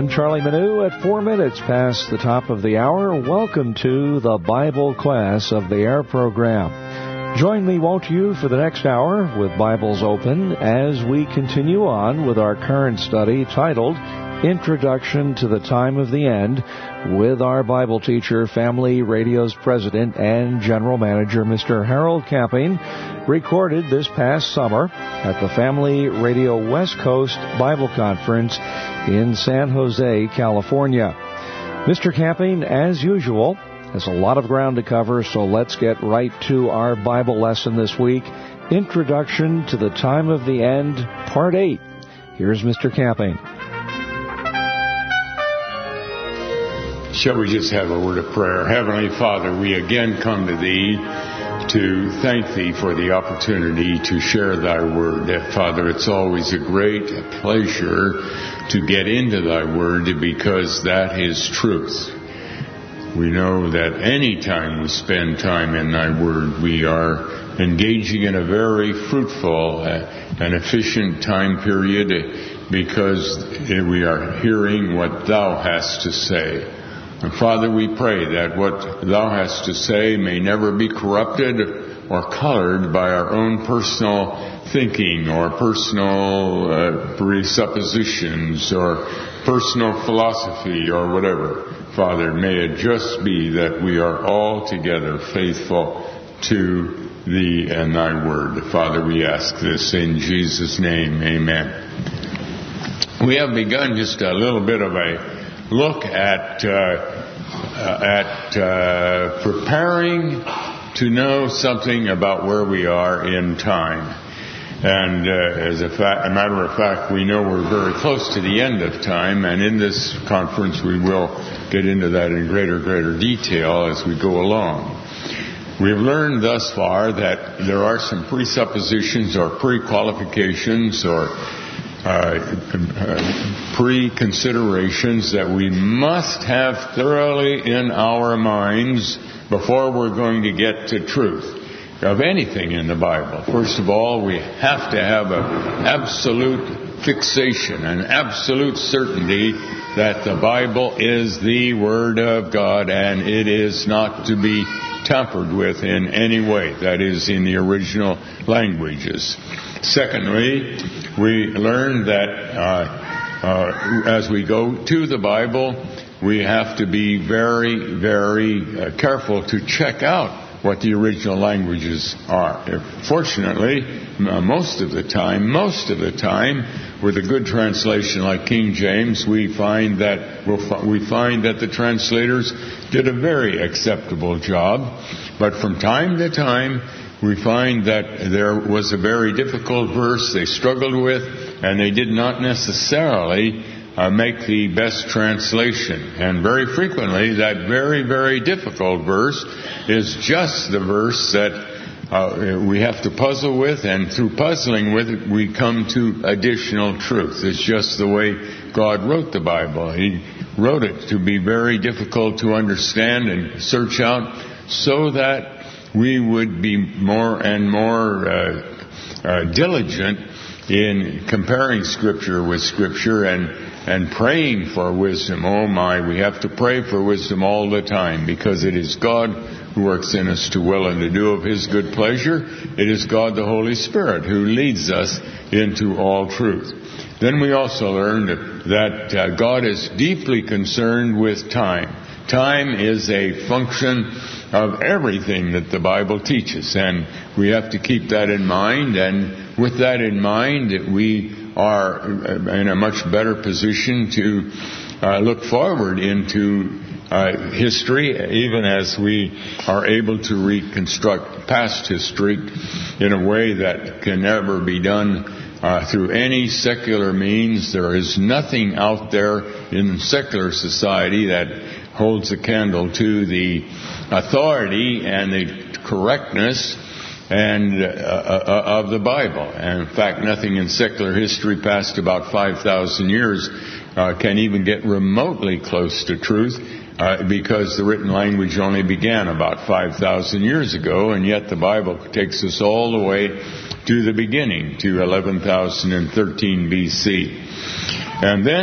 I'm Charlie Manu at 4 minutes past the top of the hour. Welcome to the Bible class of the Air program. Join me, won't you, for the next hour with Bibles open as we continue on with our current study titled Introduction to the Time of the End with our Bible teacher, Family Radio's president and general manager, Mr. Harold Camping, recorded this past summer at the Family Radio West Coast Bible Conference in San Jose, California. Mr. Camping, as usual, has a lot of ground to cover, so let's get right to our Bible lesson this week, Introduction to the Time of the End, Part 8. Here's Mr. Camping. Shall we just have a word of prayer? Heavenly Father, we again come to Thee to thank Thee for the opportunity to share Thy Word. Father, it's always a great pleasure to get into Thy Word because that is truth. We know that any time we spend time in Thy Word, we are engaging in a very fruitful and efficient time period because we are hearing what Thou hast to say. And Father, we pray that what Thou hast to say may never be corrupted or colored by our own personal thinking or personal presuppositions or personal philosophy or whatever. Father, may it just be that we are altogether faithful to Thee and Thy Word. Father, we ask this in Jesus' name. Amen. We have begun just a little bit of a look at preparing to know something about where we are in time. And as a matter of fact, we know we're very close to the end of time, and in this conference we will get into that in greater detail as we go along. We've learned thus far that there are some presuppositions or pre-qualifications or pre-considerations that we must have thoroughly in our minds before we're going to get to truth of anything in the Bible. First of all, we have to have an absolute fixation, an absolute certainty that the Bible is the Word of God and it is not to be tampered with in any way. That is, in the original languages. Secondly, we learn that as we go to the Bible, we have to be very careful to check out what the original languages are. Fortunately, most of the time, with a good translation like King James, we find that the translators did a very acceptable job. But from time to time, we find that there was a very difficult verse they struggled with, and they did not necessarily make the best translation. And very frequently, that very difficult verse is just the verse that we have to puzzle with, and through puzzling with it, we come to additional truth. It's just the way God wrote the Bible. He wrote it to be very difficult to understand and search out so that we would be more and more diligent in comparing Scripture with Scripture and praying for wisdom. Oh my, we have to pray for wisdom all the time because it is God who works in us to will and to do of His good pleasure. It is God the Holy Spirit who leads us into all truth. Then we also learned that God is deeply concerned with time. Time is a function of everything that the Bible teaches, and we have to keep that in mind, and with that in mind, we are in a much better position to look forward into history, even as we are able to reconstruct past history in a way that can never be done through any secular means. There is nothing out there in secular society that holds a candle to the authority and the correctness and of the Bible. And in fact, nothing in secular history past about 5,000 years can even get remotely close to truth, because the written language only began about 5,000 years ago, and yet the Bible takes us all the way to the beginning, to 11,013 BC. And then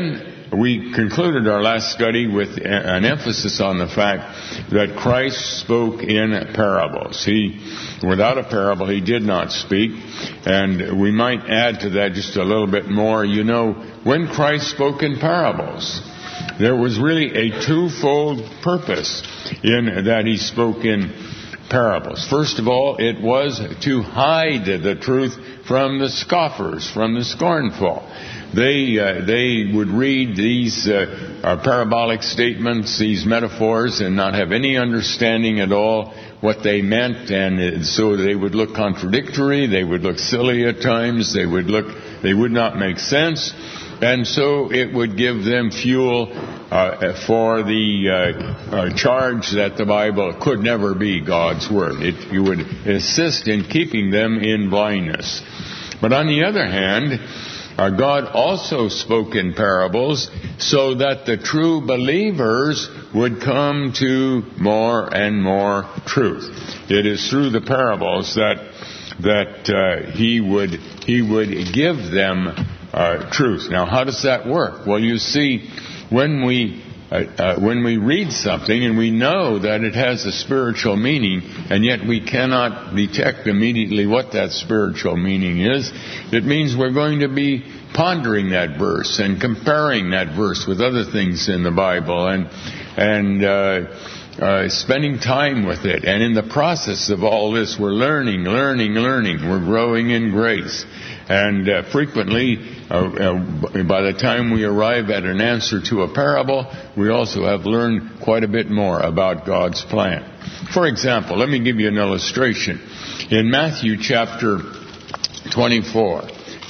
we concluded our last study with an emphasis on the fact that Christ spoke in parables. Without a parable, he did not speak. And we might add to that just a little bit more. You know, when Christ spoke in parables, there was really a twofold purpose in that he spoke in parables. First of all, it was to hide the truth from the scoffers, from the scornful. They would read these parabolic statements, these metaphors, and not have any understanding at all what they meant, and so they would look contradictory, they would look silly at times, they would not make sense, and so it would give them fuel for the charge that the Bible could never be God's Word. It would assist in keeping them in blindness. But on the other hand, God also spoke in parables so that the true believers would come to more and more truth. It is through the parables that He would give them truth. Now, how does that work? Well, you see, when we read something and we know that it has a spiritual meaning, and yet we cannot detect immediately what that spiritual meaning is, it means we're going to be pondering that verse and comparing that verse with other things in the Bible and spending time with it. And in the process of all this, we're learning. We're growing in grace. And frequently, by the time we arrive at an answer to a parable, we also have learned quite a bit more about God's plan. For example, let me give you an illustration. In Matthew chapter 24,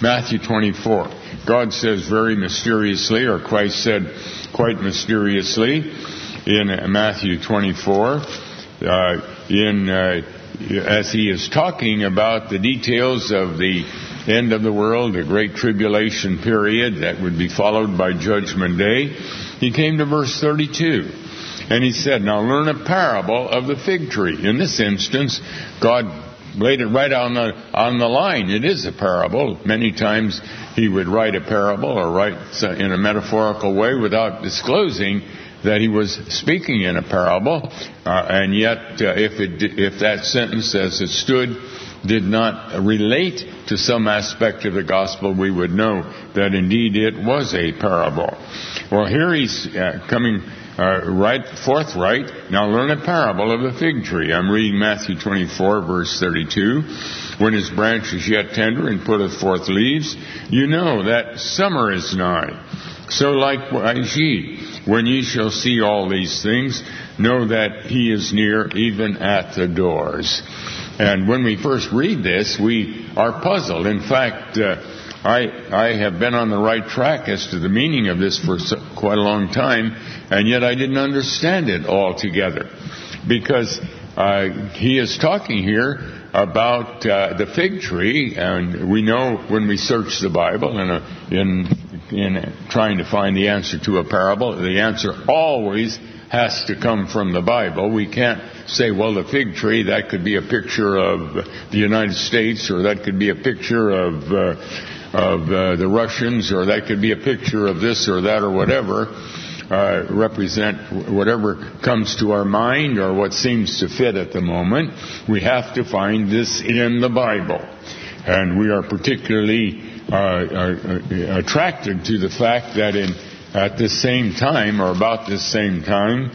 God says very mysteriously, or Christ said quite mysteriously in Matthew 24, as he is talking about the details of the end of the world, the great tribulation period that would be followed by Judgment Day, he came to verse 32. And he said, now learn a parable of the fig tree. In this instance, God laid it right on the line. It is a parable. Many times he would write a parable or write in a metaphorical way without disclosing that he was speaking in a parable. And yet, if that sentence as it stood did not relate to some aspect of the gospel, we would know that indeed it was a parable. Well, here he's coming forthright. Now learn a parable of the fig tree. I'm reading Matthew 24, verse 32. When his branch is yet tender and putteth forth leaves, you know that summer is nigh. So likewise ye, when ye shall see all these things, know that he is near, even at the doors. And when we first read this, we are puzzled. In fact, I have been on the right track as to the meaning of this for quite a long time, and yet I didn't understand it altogether. Because he is talking here about the fig tree, and we know when we search the Bible in trying to find the answer to a parable, the answer always has to come from the Bible. We can't say, well, the fig tree, that could be a picture of the United States, or that could be a picture of the Russians, or that could be a picture of this or that or whatever, represent whatever comes to our mind or what seems to fit at the moment. We have to find this in the Bible. And we are particularly attracted to the fact that at this same time, or about this same time,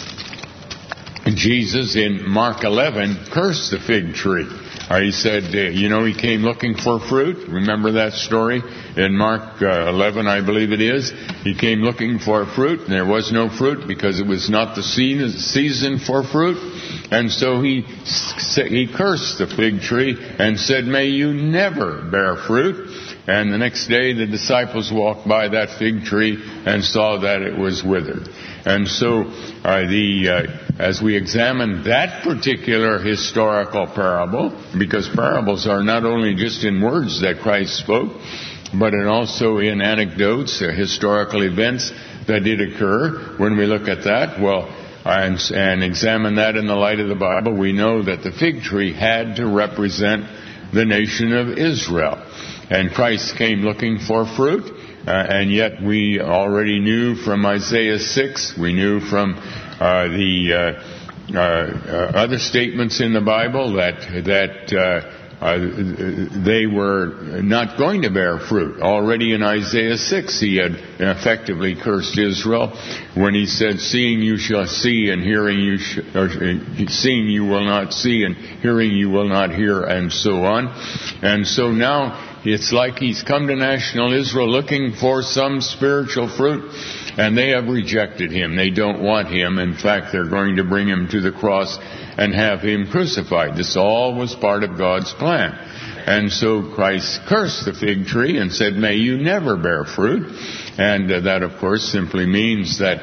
Jesus in Mark 11 cursed the fig tree. He said, he came looking for fruit. Remember that story in Mark 11, I believe it is. He came looking for fruit, and there was no fruit because it was not the season for fruit. And so he cursed the fig tree and said, may you never bear fruit. And the next day the disciples walked by that fig tree and saw that it was withered. And so as we examine that particular historical parable, because parables are not only just in words that Christ spoke, but also in anecdotes, historical events that did occur, when we look at that, and examine that in the light of the Bible, we know that the fig tree had to represent the nation of Israel. And Christ came looking for fruit, and yet we already knew from Isaiah 6, we knew from the other statements in the Bible that they were not going to bear fruit. Already in Isaiah 6, he had effectively cursed Israel when he said, "Seeing you shall see, and hearing seeing you will not see, and hearing you will not hear," and so on. And so now it's like he's come to national Israel looking for some spiritual fruit, and they have rejected him. They don't want him. In fact, they're going to bring him to the cross and have him crucified. This all was part of God's plan. And so Christ cursed the fig tree and said, "May you never bear fruit." And that, of course, simply means that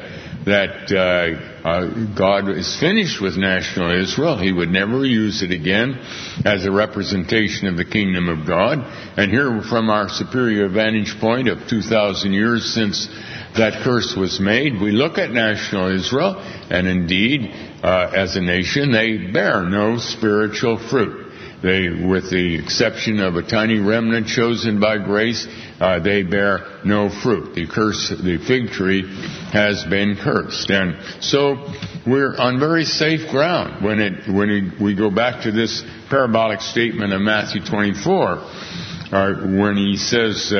God is finished with national Israel. He would never use it again as a representation of the kingdom of God. And here, from our superior vantage point of 2,000 years since that curse was made, we look at national Israel, and indeed, as a nation, they bear no spiritual fruit. They, with the exception of a tiny remnant chosen by grace, they bear no fruit. The fig tree has been cursed. And so we're on very safe ground when we go back to this parabolic statement of Matthew 24, when he says,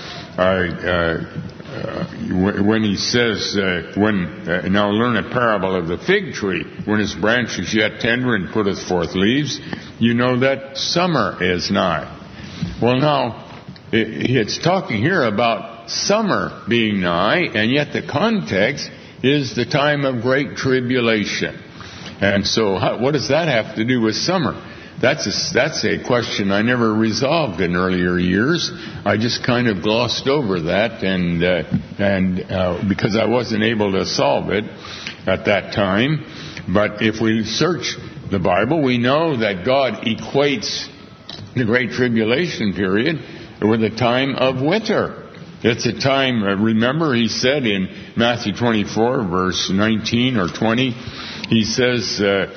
now learn a parable of the fig tree. When its branch is yet tender and putteth forth leaves, you know that summer is nigh. Well, now, it's talking here about summer being nigh, and yet the context is the time of great tribulation. And so what does that have to do with summer? That's a question I never resolved in earlier years. I just kind of glossed over that, and because I wasn't able to solve it at that time. But if we search the Bible, we know that God equates the Great Tribulation period with a time of winter. It's a time, remember he said in Matthew 24, verse 19 or 20, he says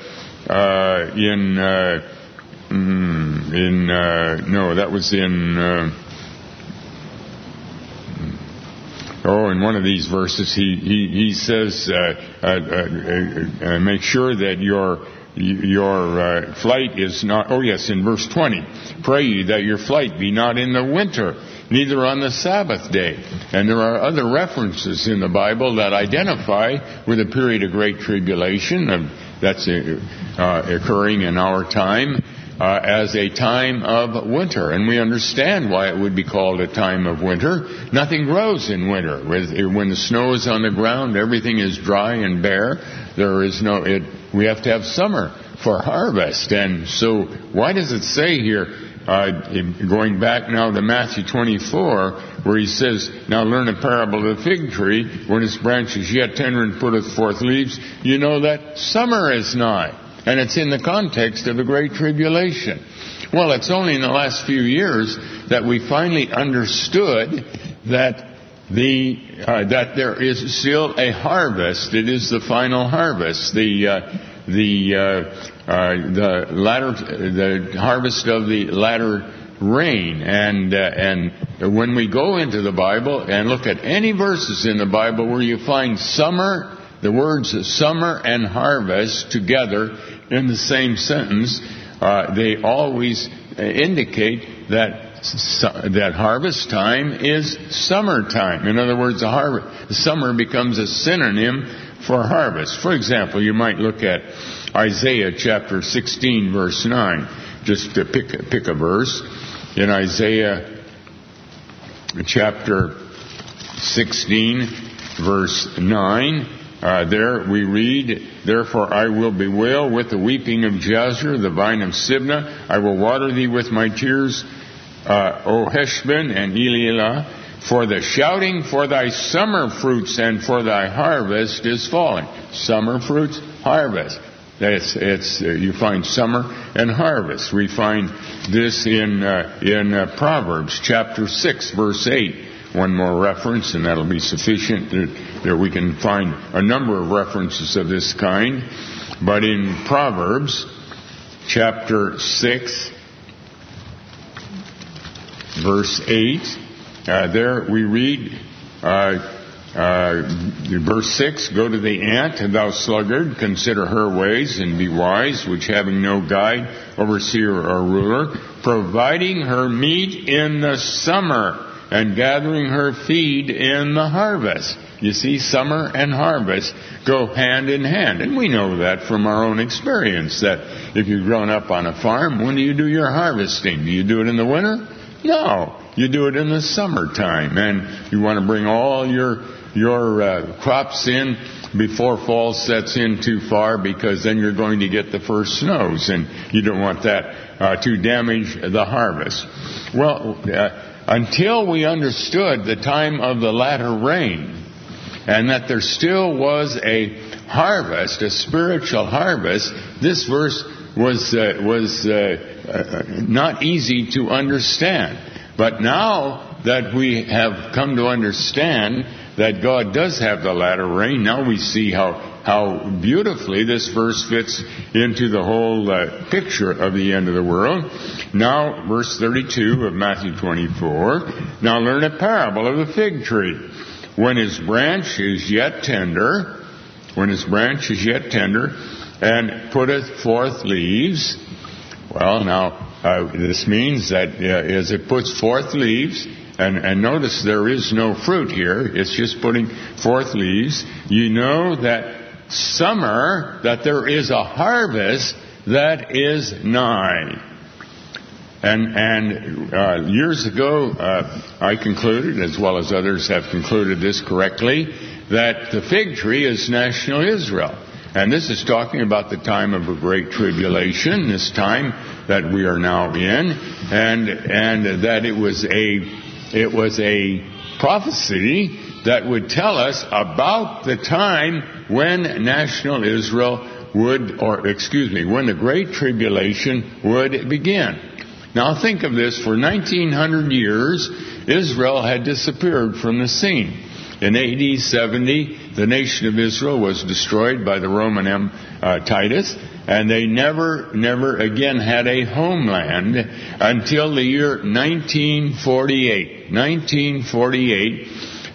in one of these verses, he says, make sure that your flight is not, in verse 20, pray ye that your flight be not in the winter, neither on the Sabbath day. And there are other references in the Bible that identify with a period of great tribulation that's occurring in our time as a time of winter. And we understand why it would be called a time of winter. Nothing grows in winter. When the snow is on the ground, everything is dry and bare. We have to have summer for harvest. And so why does it say here, going back now to Matthew 24, where he says, now learn a parable of the fig tree, when its branch is yet tender and putteth forth leaves, you know that summer is nigh. And it's in the context of the Great Tribulation. Well, it's only in the last few years that we finally understood that there is still a harvest. It is the final harvest. The harvest of the latter rain. And when we go into the Bible and look at any verses in the Bible where you find summer, the words summer and harvest together in the same sentence, they always indicate that harvest time is summertime. In other words, summer becomes a synonym for harvest. For example, you might look at Isaiah chapter 16, verse 9. Just to pick a verse. In Isaiah chapter 16, verse 9, there we read, therefore I will bewail with the weeping of Jazer, the vine of Sibnah. I will water thee with my tears, O Heshbon and Elealeh, for the shouting for thy summer fruits and for thy harvest is fallen. Summer fruits, harvest. You find summer and harvest. We find this in Proverbs chapter 6, verse 8. One more reference, and that'll be sufficient. There we can find a number of references of this kind. But in Proverbs chapter 6, verse 8, There we read, verse 6, go to the ant, and thou sluggard, consider her ways, and be wise, which having no guide, overseer, or ruler, providing her meat in the summer, and gathering her feed in the harvest. You see, summer and harvest go hand in hand. And we know that from our own experience, that if you've grown up on a farm, when do you do your harvesting? Do you do it in the winter? No. You do it in the summertime. And you want to bring all your crops in before fall sets in too far, because then you're going to get the first snows, and you don't want that to damage the harvest. Well, until we understood the time of the latter rain, and that there still was a harvest, a spiritual harvest, this verse was not easy to understand. But now that we have come to understand that God does have the latter rain, now we see how beautifully this verse fits into the whole picture of the end of the world. Now, verse 32 of Matthew 24, now learn a parable of the fig tree. When his branch is yet tender, and putteth forth leaves. Well, now, this means that as it puts forth leaves, and notice there is no fruit here, it's just putting forth leaves, you know that summer, that there is a harvest that is nigh. And years ago, I concluded, as well as others have concluded this correctly, that the fig tree is national Israel. And this is talking about the time of a great tribulation, this time that we are now in, and that it was a prophecy that would tell us about the time when national Israel when the great tribulation would begin. Now think of this, for 1900 years, Israel had disappeared from the scene. In AD 70, the nation of Israel was destroyed by the Roman Titus, and they never again had a homeland until the year 1948. 1948,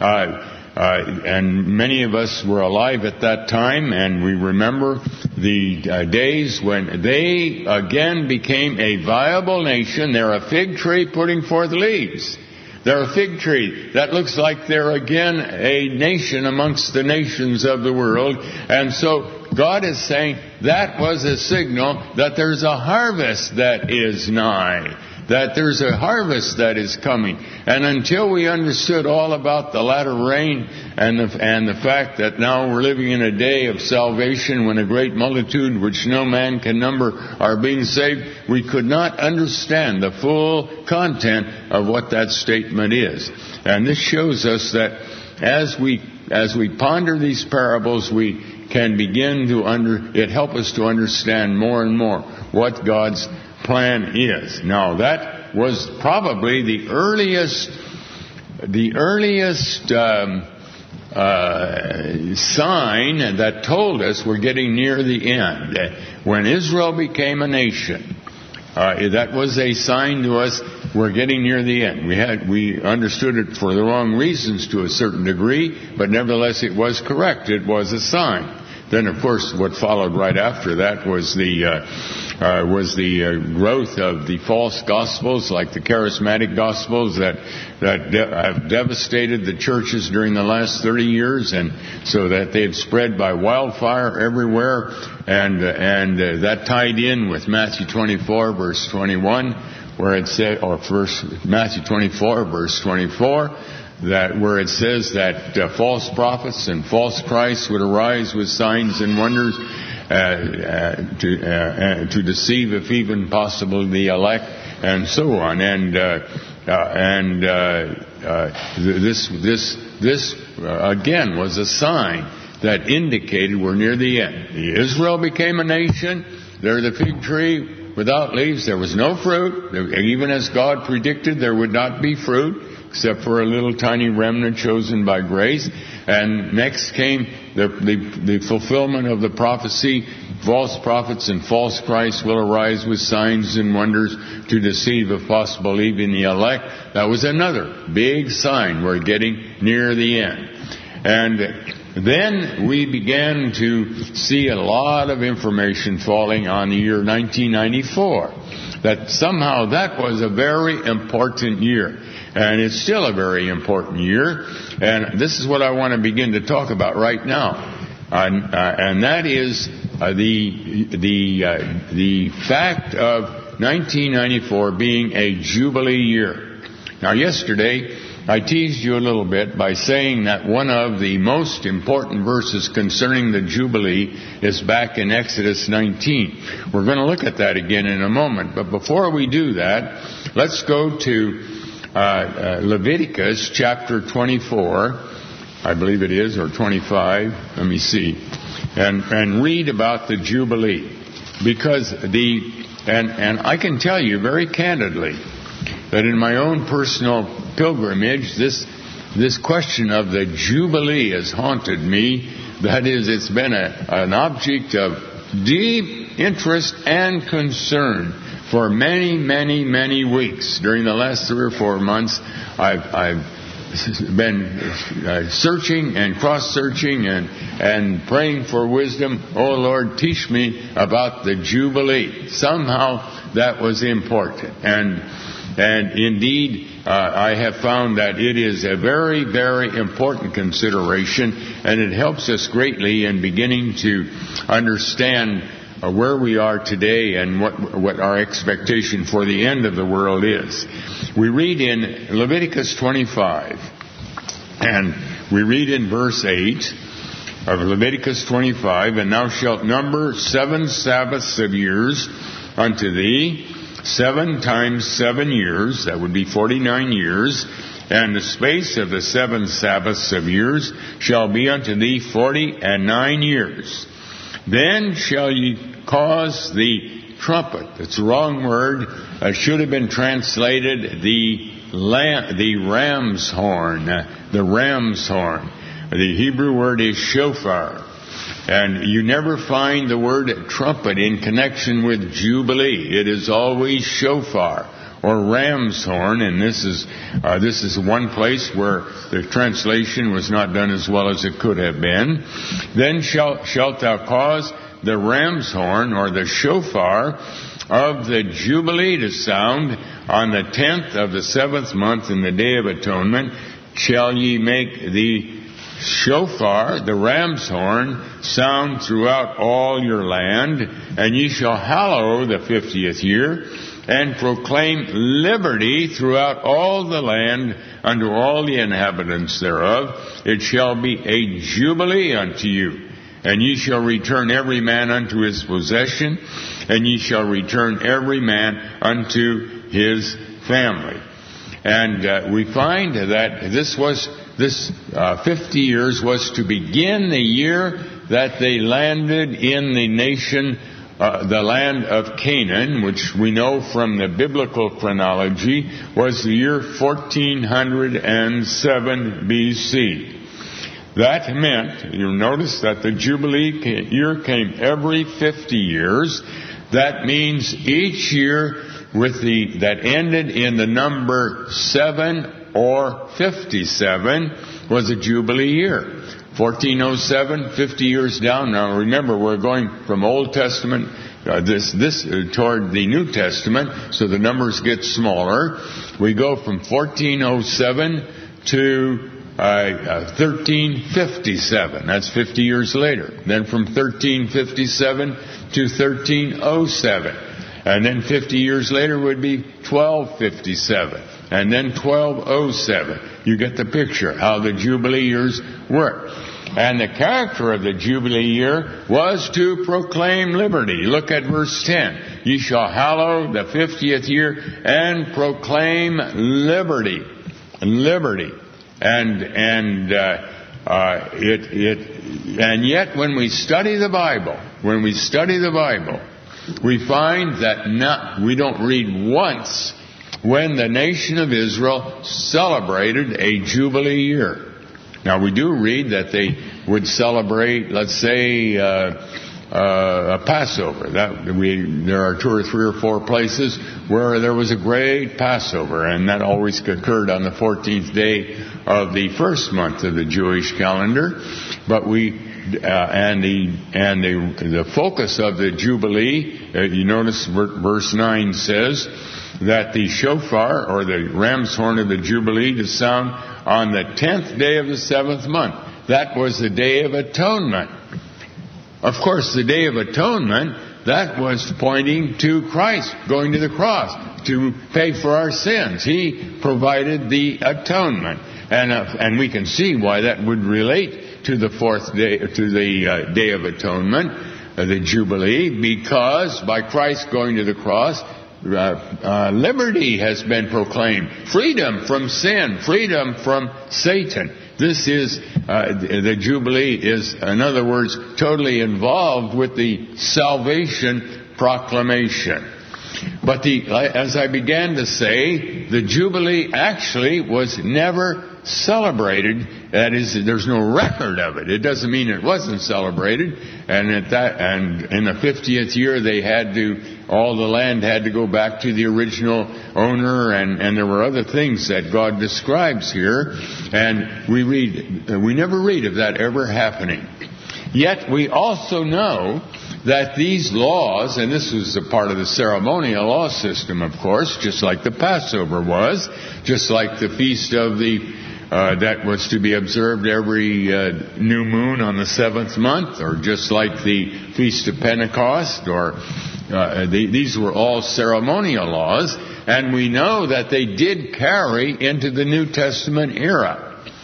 and many of us were alive at that time, and we remember the days when they again became a viable nation. They're a fig tree putting forth leaves. They're a fig tree that looks like they're again a nation amongst the nations of the world. And so God is saying that was a signal that there's a harvest that is nigh, that there's a harvest that is coming. And until we understood all about the latter rain and the fact that now we're living in a day of salvation when a great multitude which no man can number are being saved, we could not understand the full content of what that statement is. And this shows us that as we ponder these parables, we can begin to it help us to understand more and more what God's plan is. Now, that was probably the earliest sign that told us we're getting near the end. When Israel became a nation, that was a sign to us we're getting near the end. We understood it for the wrong reasons to a certain degree, but nevertheless it was correct. It was a sign. Then, of course, what followed right after that was the growth of the false gospels, like the charismatic gospels that have devastated the churches during the last 30 years, and so that they've spread by wildfire everywhere, and that tied in with Matthew 24 verse 21, where it said, or first Matthew 24 verse 24. Where it says that false prophets and false Christs would arise with signs and wonders to deceive, if even possible, the elect, and so on. This again was a sign that indicated we're near the end. Israel became a nation. They're the fig tree without leaves. There was no fruit. Even as God predicted, there would not be fruit, except for a little tiny remnant chosen by grace. And next came the fulfillment of the prophecy false prophets and false Christs will arise with signs and wonders to deceive, if possible, even the elect. That was another big sign. We're getting near the end. And then we began to see a lot of information falling on the year 1994. That somehow that was a very important year. And it's still a very important year. And this is what I want to begin to talk about right now. And that is the fact of 1994 being a Jubilee year. Now, yesterday, I teased you a little bit by saying that one of the most important verses concerning the Jubilee is back in Exodus 19. We're going to look at that again in a moment. But before we do that, let's go to Leviticus chapter 24. I believe it is, or 25, let me see, and read about the Jubilee. Because and I can tell you very candidly that in my own personal pilgrimage, this question of the Jubilee has haunted me. That is, it's been an object of deep interest and concern for many, many, many weeks. During the last 3 or 4 months, I've been searching and cross-searching and praying for wisdom. Oh, Lord, teach me about the Jubilee. Somehow that was important. And indeed, I have found that it is a very, very important consideration, and it helps us greatly in beginning to understand where we are today and what our expectation for the end of the world is. We read in Leviticus 25, and we read in verse 8 of Leviticus 25, and thou shalt number 7 Sabbaths of years unto thee, 7 times 7 years, that would be 49 years, and the space of the 7 Sabbaths of years shall be unto thee 49 years. Then shall ye cause the trumpet. That's the wrong word. Should have been translated the ram's horn. The ram's horn. The Hebrew word is shofar. And you never find the word trumpet in connection with Jubilee. It is always shofar or ram's horn, and this is one place where the translation was not done as well as it could have been. Then shalt thou cause the ram's horn or the shofar of the Jubilee to sound on the 10th of the 7th month in the Day of Atonement. Shall ye make the shofar, the ram's horn, sound throughout all your land, and ye shall hallow the 50th year, and proclaim liberty throughout all the land unto all the inhabitants thereof. It shall be a Jubilee unto you. And ye shall return every man unto his possession, and ye shall return every man unto his family. And we find that this 50 years was to begin the year that they landed in the nation, the land of Canaan, which we know from the biblical chronology was the year 1407 BC. That meant, you'll notice that the Jubilee year came every 50 years. That means each year that ended in the number 7 or 57 was a Jubilee year. 1407, 50 years down. Now remember, we're going from Old Testament toward the New Testament, so the numbers get smaller. We go from 1407 to 1357. That's 50 years later. Then from 1357 to 1307. And then 50 years later would be 1257. And then 1207. You get the picture, how the Jubilee years work. And the character of the Jubilee year was to proclaim liberty. Look at verse 10. Ye shall hallow the 50th year and proclaim liberty. Liberty. And yet when we study the Bible, we find that we don't read once when the nation of Israel celebrated a Jubilee year. Now we do read that they would celebrate, let's say, a Passover. There are 2 or 3 or 4 places where there was a great Passover, and that always occurred on the 14th day of the first month of the Jewish calendar. But the focus of the Jubilee, you notice verse 9 says that the shofar, or the ram's horn of the Jubilee, to sound on the 10th day of the 7th month. That was the Day of Atonement. Of course, the Day of Atonement, that was pointing to Christ going to the cross to pay for our sins. He provided the atonement. And we can see why that would relate to the 4th day, to the Day of Atonement, the Jubilee, because by Christ going to the cross, liberty has been proclaimed. Freedom from sin, freedom from Satan. This is, the Jubilee is, in other words, totally involved with the salvation proclamation. But as I began to say, the Jubilee actually was never celebrated. That is, there's no record of it. It doesn't mean it wasn't celebrated. And in the 50th year, all the land had to go back to the original owner, and there were other things that God describes here. And we never read of that ever happening. Yet we also know that these laws, and this was a part of the ceremonial law system, of course, just like the Passover was, just like the feast of that was to be observed every new moon on the 7th month, or just like the Feast of Pentecost, these were all ceremonial laws, and we know that they did carry into the New Testament era.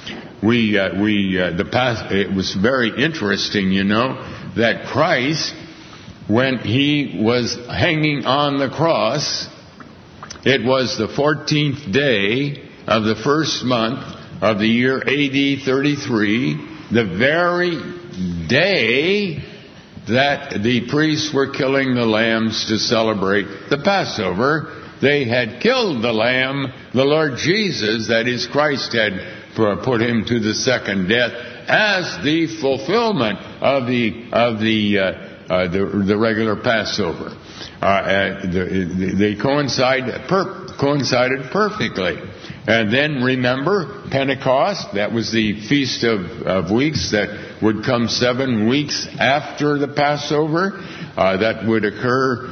It was very interesting, that Christ, when He was hanging on the cross, it was the 14th day of the first month of the year AD 33, the very day that the priests were killing the lambs to celebrate the Passover. They had killed the lamb, the Lord Jesus, that is, Christ had put Him to the second death, as the fulfillment of the regular Passover. They coincided perfectly. And then remember Pentecost. That was the Feast of Weeks that would come 7 weeks after the Passover. That would occur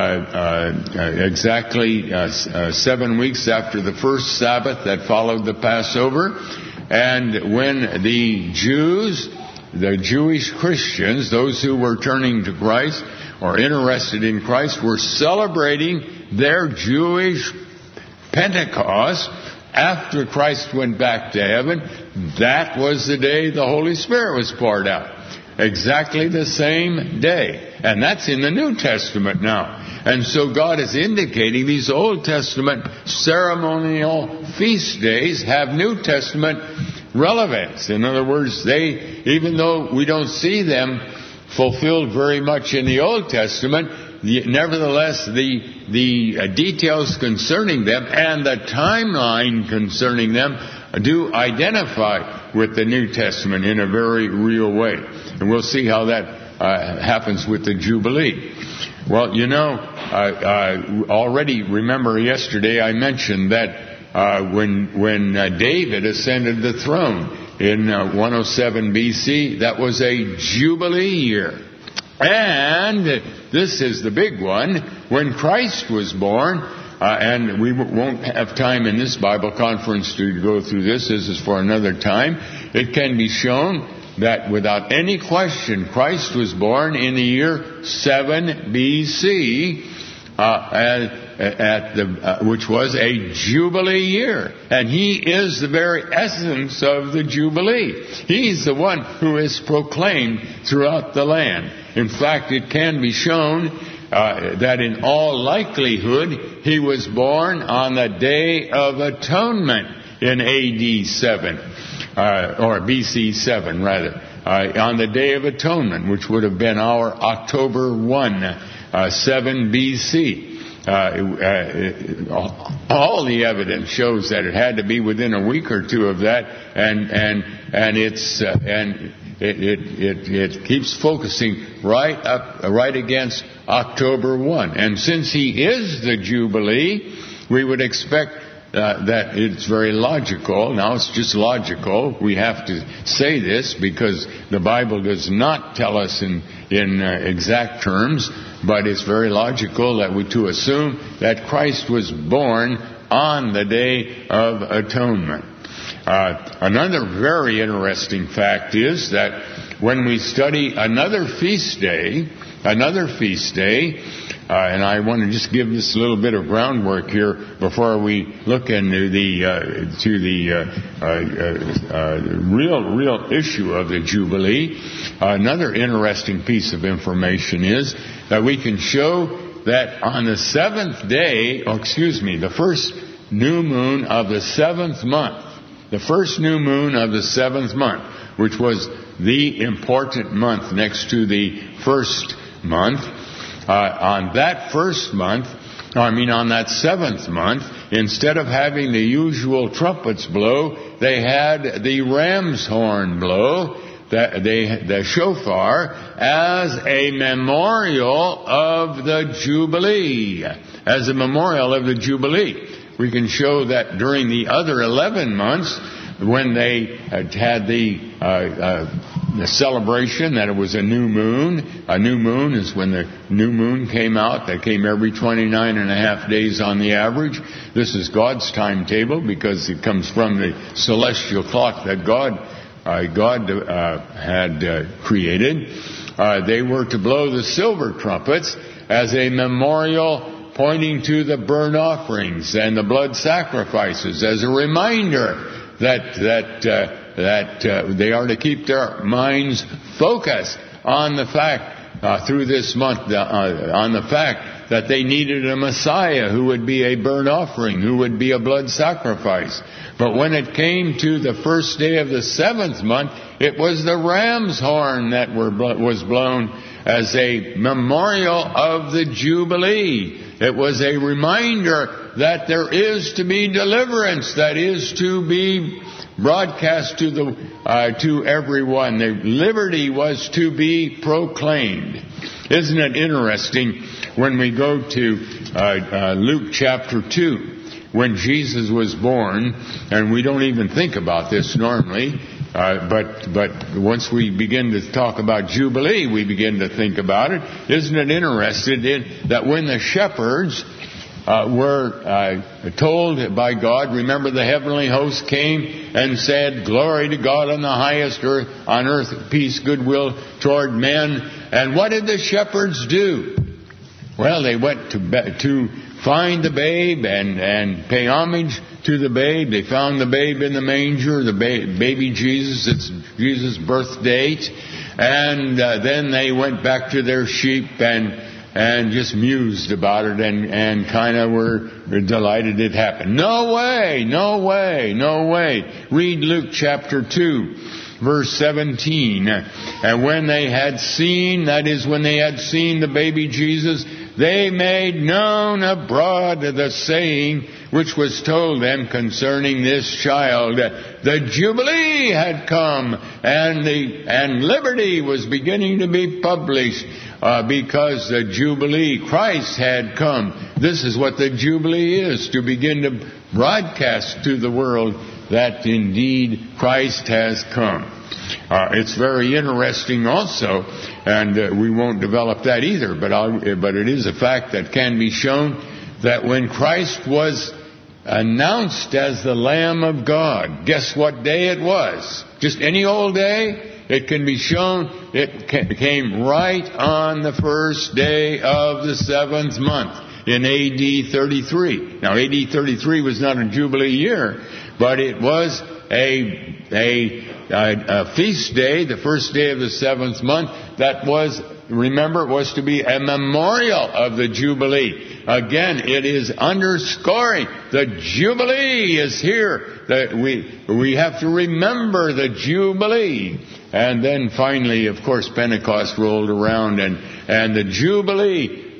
exactly 7 weeks after the first Sabbath that followed the Passover. And when the Jewish Christians, those who were turning to Christ or interested in Christ, were celebrating their Jewish Pentecost after Christ went back to heaven, that was the day the Holy Spirit was poured out. Exactly the same day. And that's in the New Testament now. And so God is indicating these Old Testament ceremonial feast days have New Testament relevance. In other words, even though we don't see them fulfilled very much in the Old Testament, nevertheless, the details concerning them and the timeline concerning them do identify with the New Testament in a very real way. And we'll see how that happens with the Jubilee. Well, already remember yesterday I mentioned that when David ascended the throne in 107 BC, that was a Jubilee year. And this is the big one, when Christ was born, and we won't have time in this Bible conference to go through this. This is for another time. It can be shown that without any question, Christ was born in the year 7 BC, which was a Jubilee year. And He is the very essence of the Jubilee. He's the one who is proclaimed throughout the land. In fact, it can be shown that in all likelihood, He was born on the Day of Atonement in AD 7, or BC 7 rather, on the Day of Atonement, which would have been our October 1, 7 BC. all the evidence shows that it had to be within a week or two of that, and it keeps focusing right against October 1. And since he is the Jubilee, we would expect that it's very logical. Now, it's just logical. We have to say this because the Bible does not tell us in exact terms, but it's very logical that to assume that Christ was born on the Day of Atonement. Another very interesting fact is that when we study another feast day, and I want to just give this a little bit of groundwork here before we look into the real issue of the Jubilee. Another interesting piece of information is that we can show that on the seventh day, the first new moon of the seventh month, which was the important month next to the first month, on that seventh month, instead of having the usual trumpets blow, they had the ram's horn blow, the shofar, as a memorial of the Jubilee. We can show that during the other 11 months, when they had the celebration that it was a new moon. A new moon is when the new moon came out. That came every 29 and a half days on the average. This is God's timetable because it comes from the celestial clock that God had created. They were to blow the silver trumpets as a memorial pointing to the burnt offerings and the blood sacrifices, as a reminder that they are to keep their minds focused on the fact through this month, on the fact that they needed a Messiah who would be a burnt offering, who would be a blood sacrifice. But when it came to the first day of the seventh month, it was the ram's horn that was blown as a memorial of the Jubilee. It was a reminder that there is to be deliverance, that is to be broadcast to everyone. The liberty was to be proclaimed. Isn't it interesting when we go to Luke chapter 2, when Jesus was born, and we don't even think about this normally, but once we begin to talk about Jubilee, we begin to think about it. Isn't it interesting that when the shepherds were told by God, remember the heavenly host came and said, "Glory to God on the highest earth, on earth peace, goodwill toward men." And what did the shepherds do? Well, they went to find the babe and pay homage to the babe. They found the babe in the manger, the baby Jesus. It's Jesus' birth date. And then they went back to their sheep and just mused about it and kind of were delighted it happened. No way. Read Luke chapter 2, verse 17. And when they had seen, that is, when they had seen the baby Jesus, they made known abroad the saying which was told them concerning this child. The Jubilee had come, and liberty was beginning to be published because the Jubilee, Christ had come. This is what the Jubilee is, to begin to broadcast to the world that indeed Christ has come. It's very interesting also, and we won't develop that either, but it is a fact that can be shown that when Christ was announced as the Lamb of God, guess what day it was? Just any old day? It can be shown it came right on the first day of the seventh month in A.D. 33. Now, A.D. 33 was not a Jubilee year, but it was a feast day, the first day of the seventh month, that was, remember, was to be a memorial of the Jubilee. Again, it is underscoring the Jubilee is here. That we have to remember the Jubilee. And then finally, of course, Pentecost rolled around, and the Jubilee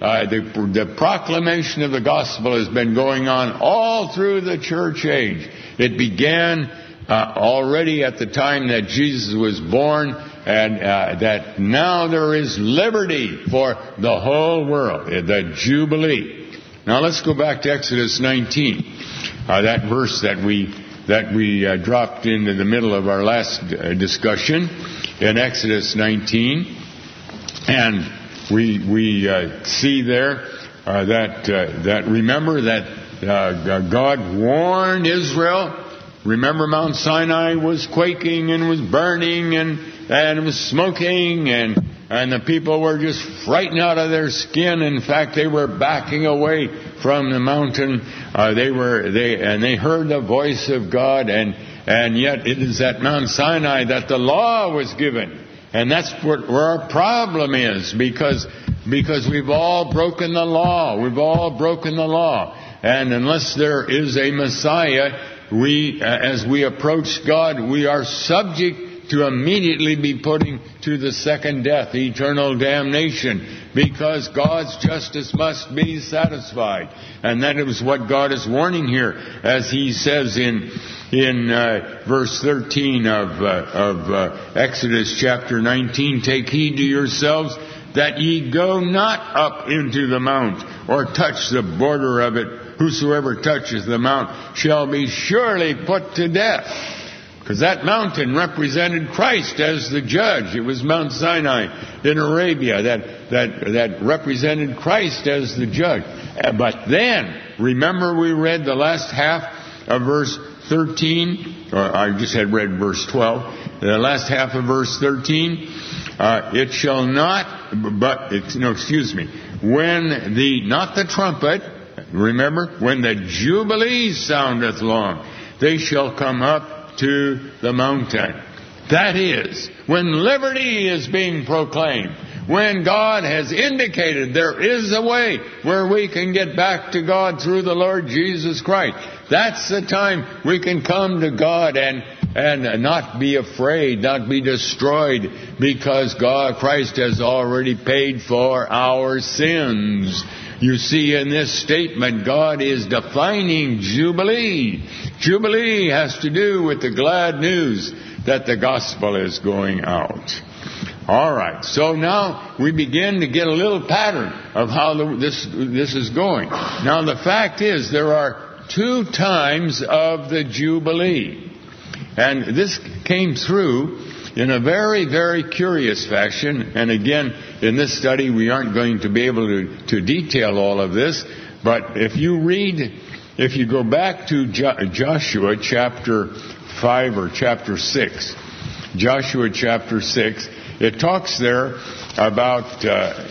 the proclamation of the gospel has been going on all through the church age. It began already at the time that Jesus was born, and that now there is liberty for the whole world, the Jubilee. Now let's go back to Exodus 19, that verse that we dropped into the middle of our last discussion in Exodus 19, and we see there that remember that God warned Israel. Remember, Mount Sinai was quaking and was burning and it was smoking, and the people were just frightened out of their skin. In fact, they were backing away from the mountain. They heard the voice of God, and yet it is at Mount Sinai that the law was given. And that's where our problem is, because we've all broken the law. We've all broken the law. And unless there is a Messiah, as we approach God, we are subject to immediately be putting to the second death, eternal damnation, because God's justice must be satisfied. And that is what God is warning here, as He says in verse 13 of Exodus chapter 19, "Take heed to yourselves that ye go not up into the mount, or touch the border of it. Whosoever touches the mount shall be surely put to death." Because that mountain represented Christ as the judge. It was Mount Sinai in Arabia that represented Christ as the judge. But then, remember we read the last half of verse 13, or I just had read verse 12, the last half of verse 13, it shall not, when not the trumpet, remember, when the Jubilee soundeth long, they shall come up to the mountain. That is, when liberty is being proclaimed, when God has indicated there is a way where we can get back to God through the Lord Jesus Christ. That's the time we can come to God and not be afraid, not be destroyed, because Christ has already paid for our sins. You see, in this statement, God is defining Jubilee. Jubilee has to do with the glad news that the gospel is going out. All right, so now we begin to get a little pattern of how this is going. Now, the fact is, there are 2 times of the Jubilee. And this came through in a very, very curious fashion. And again, in this study, we aren't going to be able to detail all of this. But if you go back to Joshua chapter 5 or chapter 6, Joshua chapter 6, it talks there about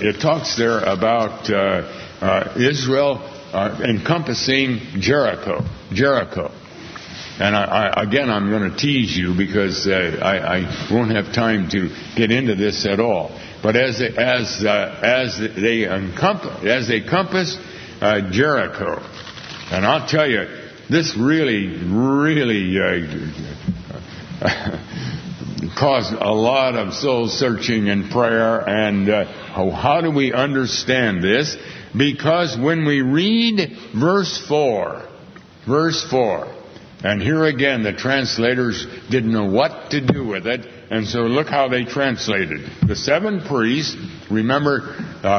Israel encompassing Jericho. And I'm going to tease you because I won't have time to get into this at all. But as they compass Jericho, and I'll tell you, this really caused a lot of soul searching and prayer. And how do we understand this? Because when we read verse 4. And here again, the translators didn't know what to do with it, and so look how they translated. The 7 priests, remember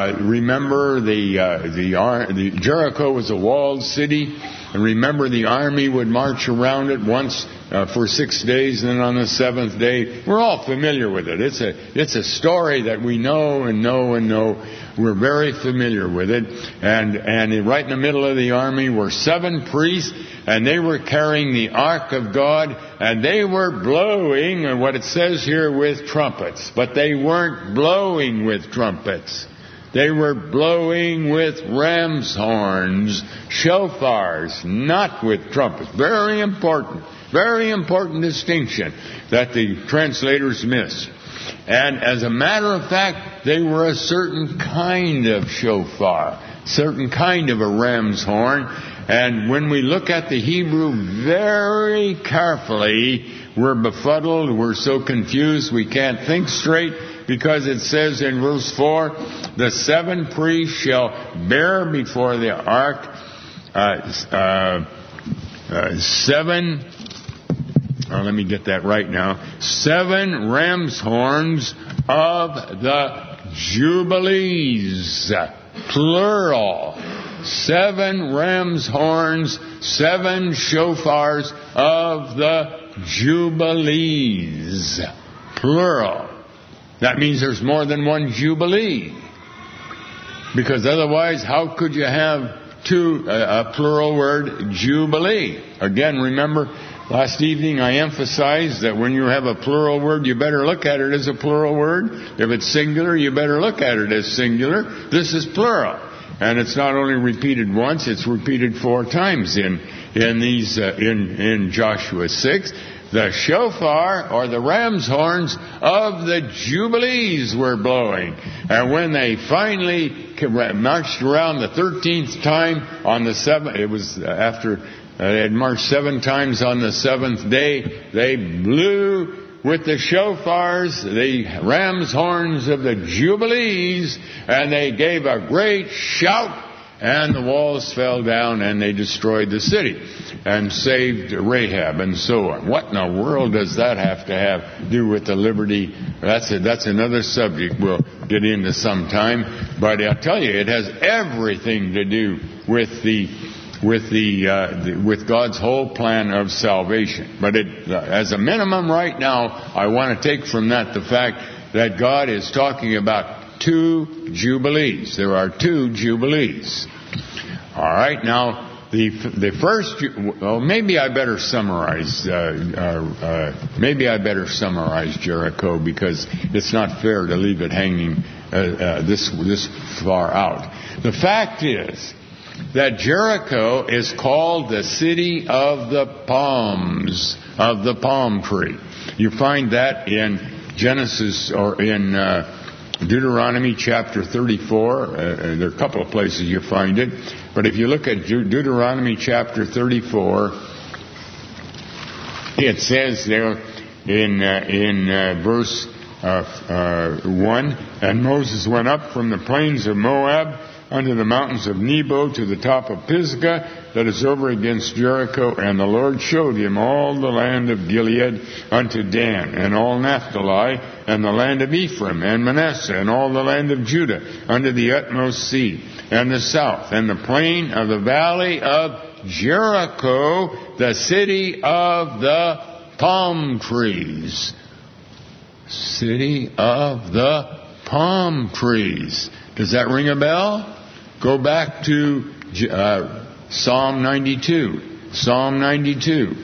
the Jericho was a walled city, and remember the army would march around it once for 6 days, and then on the 7th day, we're all familiar with it. It's a story that we know and know and know. We're very familiar with it, and right in the middle of the army were 7 priests. And they were carrying the ark of God, and they were blowing, and what it says here, with trumpets. But they weren't blowing with trumpets. They were blowing with ram's horns, shofars, not with trumpets. Very important distinction that the translators missed. And as a matter of fact, they were a certain kind of shofar, certain kind of a ram's horn. And when we look at the Hebrew very carefully, we're befuddled, we're so confused, we can't think straight. because it says in verse 4, the 7 priests shall bear before the ark 7, let me get that right now, 7 ram's horns of the Jubilees, plural. 7 ram's horns, 7 shofars of the Jubilees, plural. That means there's more than one Jubilee. Because otherwise, how could you have a plural word, Jubilee? Again, remember, last evening I emphasized that when you have a plural word, you better look at it as a plural word. If it's singular, you better look at it as singular. This is plural. And it's not only repeated once, it's repeated 4 times in Joshua 6. The shofar, or the ram's horns of the Jubilees, were blowing. And when they finally marched around the 13th time on the 7th, it was after they had marched 7 times on the 7th day, they blew with the shofars, the ram's horns of the Jubilees, and they gave a great shout, and the walls fell down, and they destroyed the city and saved Rahab and so on. What in the world does that have to do with the liberty? That's another subject we'll get into sometime. But I'll tell you, it has everything to do with with God's whole plan of salvation. But as a minimum right now, I want to take from that the fact that God is talking about 2 Jubilees. There are 2 Jubilees. All right, now the first. Well, maybe I better summarize. Maybe I better summarize Jericho, because it's not fair to leave it hanging this far out. The fact is that Jericho is called the city of the palms, of the palm tree. You find that in Genesis, or in Deuteronomy chapter 34. There are a couple of places you find it. But if you look at Deuteronomy chapter 34, it says there in verse 1, and Moses went up from the plains of Moab unto the mountains of Nebo to the top of Pisgah, that is over against Jericho, and the Lord showed him all the land of Gilead unto Dan, and all Naphtali, and the land of Ephraim, and Manasseh, and all the land of Judah, unto the utmost sea, and the south, and the plain of the valley of Jericho, the city of the palm trees. City of the palm trees. Does that ring a bell? Go back to Psalm 92. Psalm 92.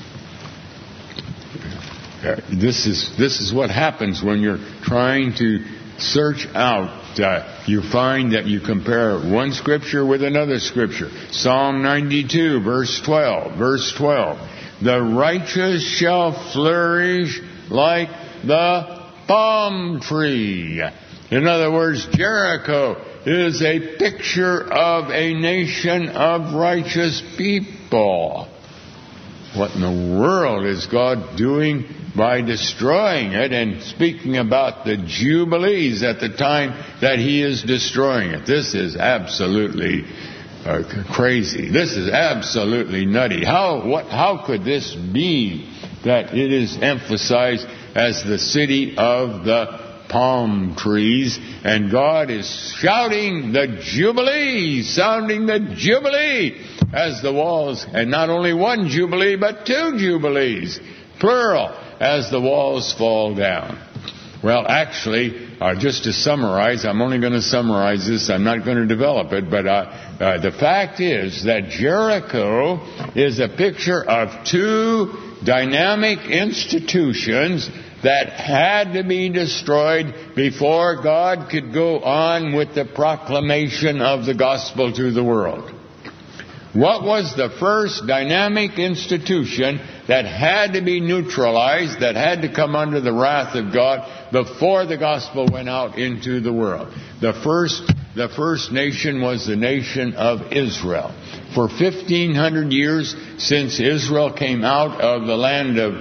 This is what happens when you're trying to search out. You find that you compare one scripture with another scripture. Psalm 92, verse 12. Verse 12. The righteous shall flourish like the palm tree. In other words, Jericho is a picture of a nation of righteous people. What in the world is God doing by destroying it and speaking about the Jubilees at the time that He is destroying it? This is absolutely crazy. This is absolutely nutty. How could this be that it is emphasized as the city of the palm trees, and God is shouting the Jubilee, sounding the Jubilee as the walls, and not only one Jubilee, but 2 Jubilees, plural, as the walls fall down. Well, actually, just to summarize, I'm only going to summarize this, I'm not going to develop it, but the fact is that Jericho is a picture of 2 dynamic institutions that had to be destroyed before God could go on with the proclamation of the gospel to the world. What was the first dynamic institution that had to be neutralized, that had to come under the wrath of God before the gospel went out into the world? The first nation was the nation of Israel. For 1,500 years, since Israel came out of the land of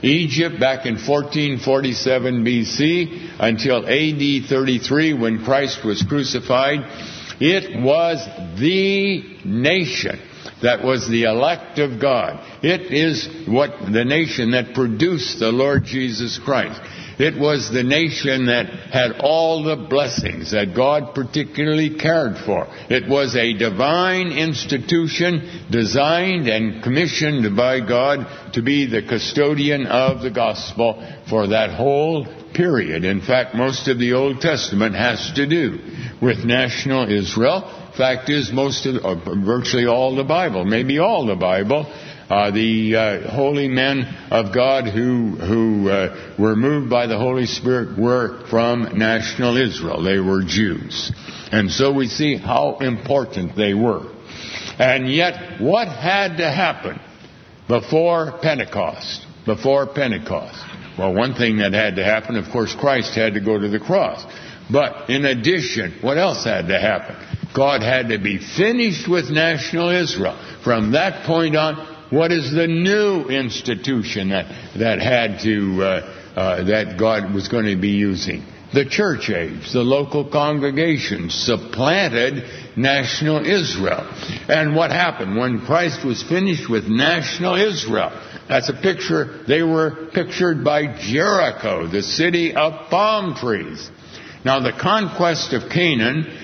Egypt back in 1447 BC until AD 33 when Christ was crucified. It was the nation that was the elect of God. It is the nation that produced the Lord Jesus Christ. It was the nation that had all the blessings that God particularly cared for. It was a divine institution designed and commissioned by God to be the custodian of the gospel for that whole period. In fact, most of the Old Testament has to do with national Israel. Fact is, virtually all the Bible, maybe all the Bible, the holy men of God who were moved by the Holy Spirit were from national Israel. They were Jews. And so we see how important they were. And yet, what had to happen before Pentecost? Before Pentecost. Well, one thing that had to happen, of course, Christ had to go to the cross. But in addition, what else had to happen? God had to be finished with national Israel. From that point on, what is the new institution that God was going to be using? The church age, the local congregation supplanted national Israel. And what happened when Christ was finished with national Israel? That's a picture. They were pictured by Jericho, the city of palm trees. Now, the conquest of Canaan,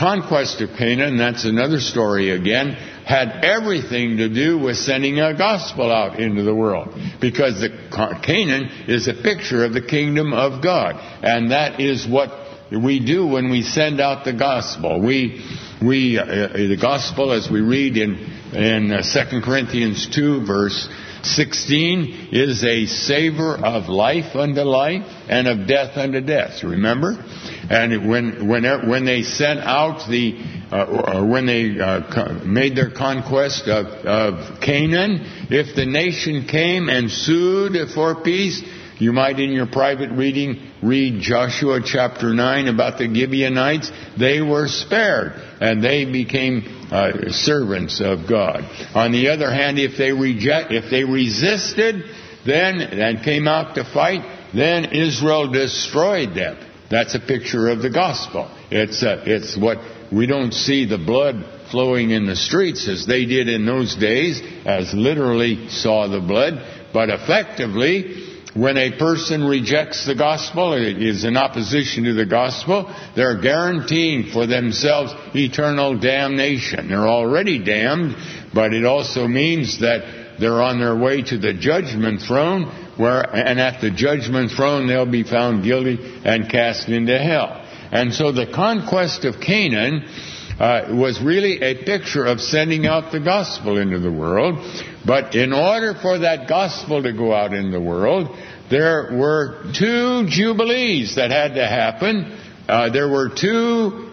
that's another story again, had everything to do with sending a gospel out into the world. Because Canaan is a picture of the kingdom of God. And that is what we do when we send out the gospel. The gospel, as we read in 2 Corinthians 2, verse 16, is a savor of life unto life and of death unto death. Remember? And when they sent out when they made their conquest of Canaan, if the nation came and sued for peace, you might in your private reading read Joshua chapter 9 about the Gibeonites. They were spared and they became servants of God. On the other hand, if they resisted and came out to fight, then Israel destroyed them. That's a picture of the gospel. It's what we don't see the blood flowing in the streets as they did in those days, as literally saw the blood, but effectively, when a person rejects the gospel, is in opposition to the gospel, they're guaranteeing for themselves eternal damnation. They're already damned, but it also means that they're on their way to the judgment throne, and at the judgment throne they'll be found guilty and cast into hell. And so the conquest of Canaan was really a picture of sending out the gospel into the world. But in order for that gospel to go out in the world, there were two jubilees that had to happen. There were two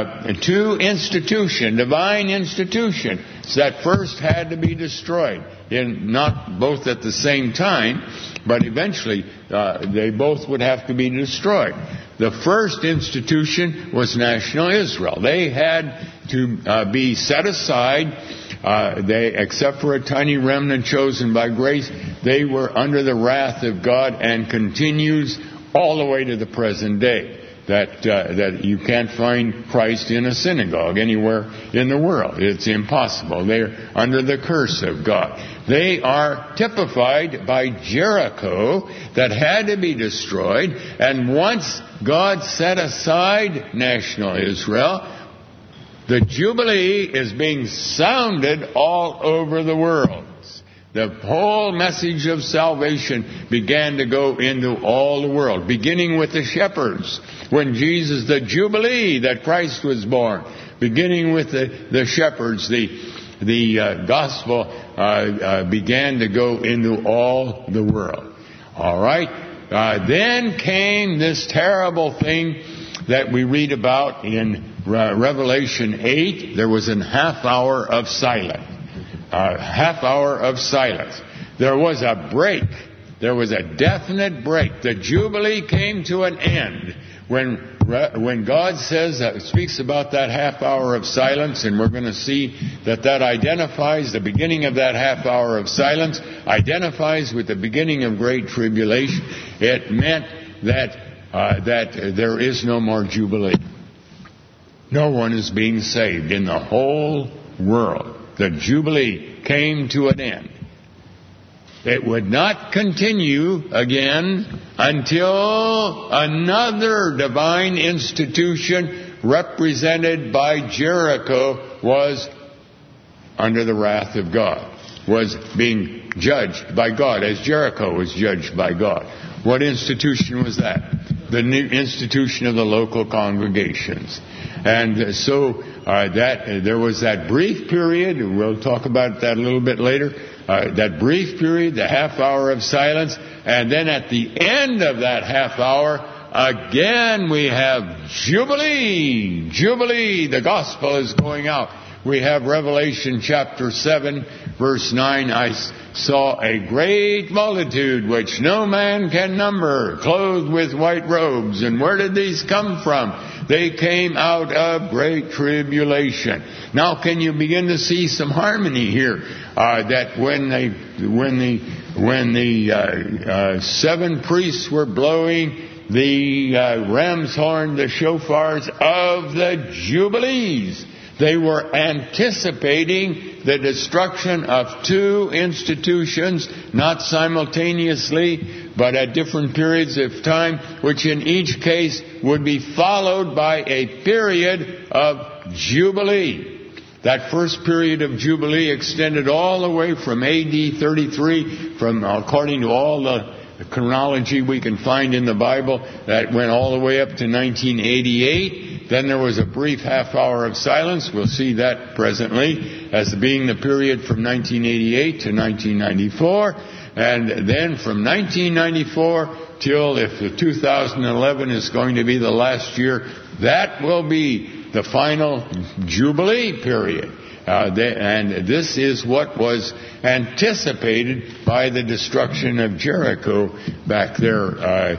divine institutions that first had to be destroyed. Not both at the same time, but eventually they both would have to be destroyed. The first institution was national Israel. They had to be set aside. Except for a tiny remnant chosen by grace, they were under the wrath of God, and continues all the way to the present day. That you can't find Christ in a synagogue anywhere in the world. It's impossible. They're under the curse of God. They are typified by Jericho that had to be destroyed. And once God set aside national Israel, the Jubilee is being sounded all over the world. The whole message of salvation began to go into all the world, beginning with the shepherds. When the Jubilee that Christ was born, beginning with the shepherds, the gospel began to go into all the world. All right. Then came this terrible thing that we read about in Revelation 8. There was a half hour of silence. There was a break. There was a definite break. The Jubilee came to an end when God speaks about that half hour of silence, and we're going to see that identifies the beginning of that half hour of silence, identifies with the beginning of great tribulation, it meant that there is no more Jubilee. No one is being saved in the whole world. The Jubilee came to an end. It would not continue again until another divine institution represented by Jericho was under the wrath of God, was being judged by God as Jericho was judged by God. What institution was that? The new institution of the local congregations. And so there was that brief period, and we'll talk about that a little bit later, that brief period, the half hour of silence, and then at the end of that half hour, again we have Jubilee. Jubilee, the gospel is going out. We have Revelation chapter 7, verse 9. I saw a great multitude which no man can number, clothed with white robes. And where did these come from? They came out of great tribulation. Now can you begin to see some harmony here? That when the 7 priests were blowing the ram's horn, the shofars of the Jubilees, they were anticipating the destruction of 2 institutions, not simultaneously, but at different periods of time, which in each case would be followed by a period of Jubilee. That first period of Jubilee extended all the way from AD 33, according to all the chronology we can find in the Bible, that went all the way up to 1988. Then there was a brief half hour of silence. We'll see that presently as being the period from 1988 to 1994. And then from 1994 till, if the 2011 is going to be the last year, that will be the final Jubilee period. And this is what was anticipated by the destruction of Jericho back there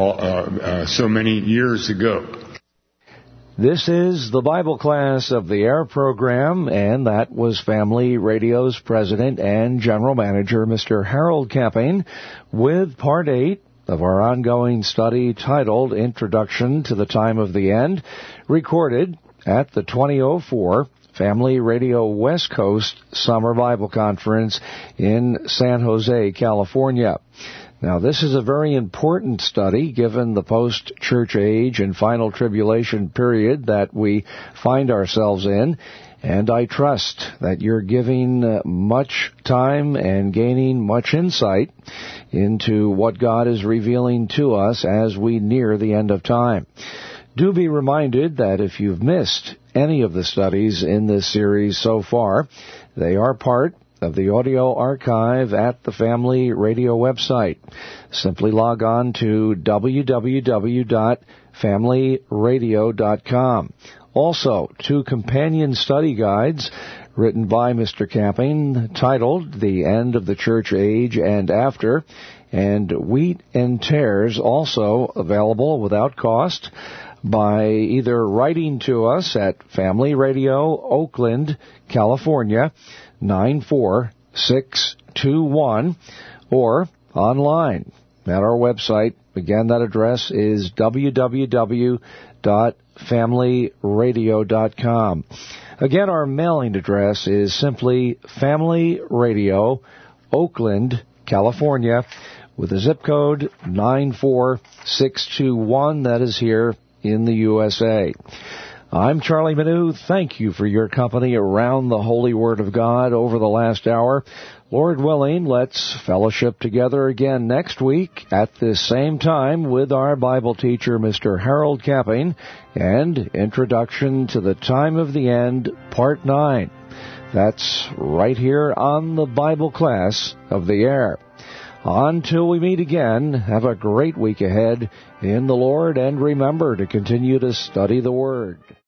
so many years ago. This is the Bible class of the AIR program, and that was Family Radio's President and General Manager, Mr. Harold Camping, with Part 8 of our ongoing study titled Introduction to the Time of the End, recorded at the 2004 Family Radio West Coast Summer Bible Conference in San Jose, California. Now, this is a very important study given the post-church age and final tribulation period that we find ourselves in, and I trust that you're giving much time and gaining much insight into what God is revealing to us as we near the end of time. Do be reminded that if you've missed any of the studies in this series so far, they are part of the audio archive at the Family Radio website. Simply log on to www.familyradio.com. Also, 2 companion study guides written by Mr. Camping titled The End of the Church Age and After, and Wheat and Tares, also available without cost by either writing to us at Family Radio, Oakland, California, 94621, or online at our website. Again, that address is www.familyradio.com. Again, our mailing address is simply Family Radio, Oakland, California, with a zip code 94621. That is here in the USA. I'm Charlie Manu. Thank you for your company around the Holy Word of God over the last hour. Lord willing, let's fellowship together again next week at this same time with our Bible teacher, Mr. Harold Camping, and Introduction to the Time of the End, Part 9. That's right here on the Bible class of the AIR. Until we meet again, have a great week ahead in the Lord, and remember to continue to study the Word.